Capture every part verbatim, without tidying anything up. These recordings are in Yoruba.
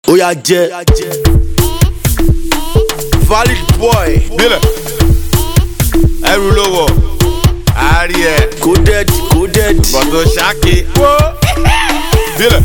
Oya jẹ valid boy. Bílẹ̀ ẹrù ló wọ̀ àárí ẹ̀. Coded coded. Bọ̀dọ̀ ṣáàkì. Bílẹ̀.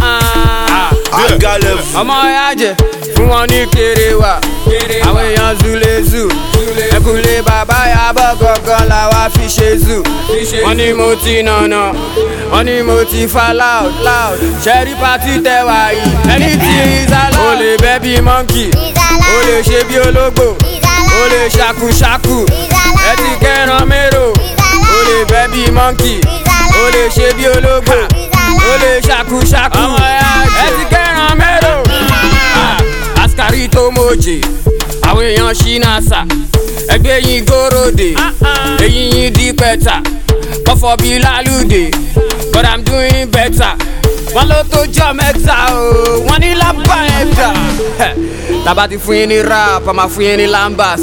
Agalef. Ọmọ ya jẹ fún wọn ní kéré wa. Àwọn èèyàn zule zu. Ẹkùnlé bàbá Yabọ̀ gangan làwa fi ṣe zu. Wọ́n ní mo ti nànà. Wọ́n ní mo ti fa loud loud. Ṣẹ́rí pátí tẹ̀wá yìí. Ẹni tí ìzàlá. O lè bẹ́ bí mọ́ǹkì. O lè ṣe bí ológbò. O lè ṣàkúṣàkù. Ẹ ti kẹ́ran mérò. O lè bẹ́ bí mọ́ǹkì. O lè ṣe bí ológbò. O lè ṣàkúṣàkù. Ẹ ti kẹ́ran mérò. Askari tó mojè. Àwọn èèyàn ṣínàṣà. Ẹgbẹ́ yín gòròdè. Èyí yín di pẹ̀tà. Kọ́fọ́ bí lálùdè. But I'm doing better. Wọ́n ló tó jọ mẹ́ta o. Wọ́n ní lábà ẹ̀dá. Tàbá ti fún yín ní rap, a máa fún yín ní lambas.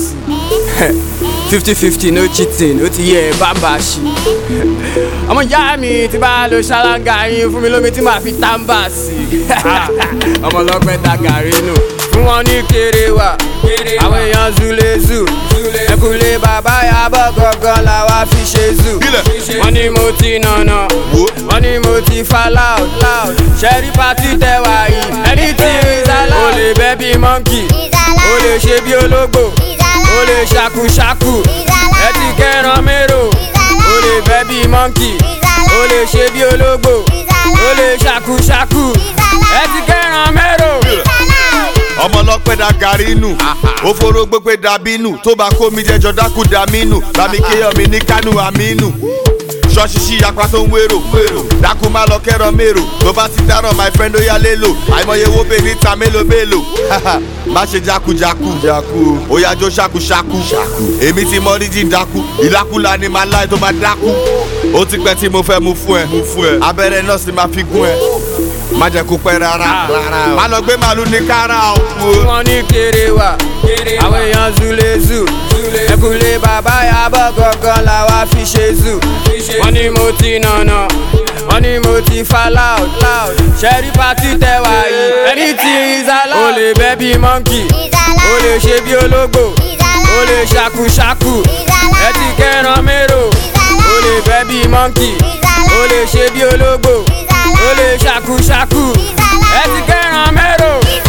fifty fifty no cheating, ó ti yẹ bàbá ṣì. Ọmọ ìyá mi ti bá lo ṣáláńgá yín fún mi lómi tí màá fi tábà sí. Ọmọ ọlọ́pẹ́ ta gàrí nù. Fún wọn ní kéré wa. Àwọn èèyàn zule zu. Ẹkùnlé bàbá Yabọ̀ gangan làwa fi ṣe zu. Wọ́n ní mo ti nànà. Wọ́n ní mo ti fa loud loud. Ṣẹ́rí pátí tẹ̀wá yìí. Ẹni tí ìzàlá. O lè bẹ́ bí mọ́ǹkì. O lè ṣe bí ológbò. O lè ṣàkúṣàkù. Ẹ ti kẹ́ran mérò. O lè bẹ́ bí mọ́ǹkì. O lè ṣe bí ológbò. O lè ṣàkúṣàkù. Ẹ ti kẹ́ran mérò. Ọmọ ọlọ́pẹ́ da gàrí nù. Ó foró gbégbé dàbí nù. Tó bá kó mi jẹjọ dákú dà mí nù. Bàmí kéèyàn mi ní Kánú Àmínú. Ṣọ́ọ̀ṣì ṣí apá tó ń wérò. Dákú má lọ kẹ́rọ mérò. Tó bá ti dáràn my friend ó yá lélo. Àìmọye wo bè níta mélòó mélòó. Má ṣe jákujáku. Ó yá jó ṣákuṣáku. Èmi ti mọ ríjì dákú. Ìlákúlá ni màá láì tó máa dákú. Ó ti pẹ́ tí mo fẹ́ mu fún ẹ. Abẹ́rẹ́ náà sì máa fi gún ẹ. Má jẹ́ kó pẹ́ rárá. Má lọ gbé màálù ní kára o. Wọ́n ní kéré wa. Àwọn èèyàn zule zu. Ẹkùnlé bàbá Yabọ̀ gangan làwa fi ṣe zu. Wọ́n ní mo ti nànà. Wọ́n ní mo ti fa loud loud. Ṣẹ́rí pátí tẹ̀wá yìí. Ẹni tí ìzàlá. O lè bẹ́ bí mọ́ǹkì. O lè ṣe bí ológbò. O lè ṣàkúṣàkù. Ẹ ti kẹ́ran mérò. O lè bẹ́ bí mọ́ǹkì. O lè ṣe bí ológbò. O lè ṣàkúṣàkù. Ẹ ti kẹ́ran mérò.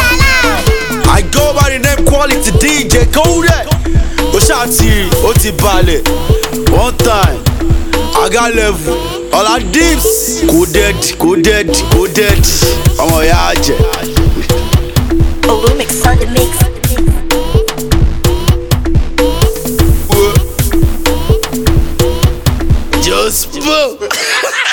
I go by the name Quality D J Coded. Ó ṣáàtì ó ti balẹ̀. One time Agalef Ọlá Dips. Coded coded coded. Ọmọ ìyá jẹ. Olumix on the mix. Just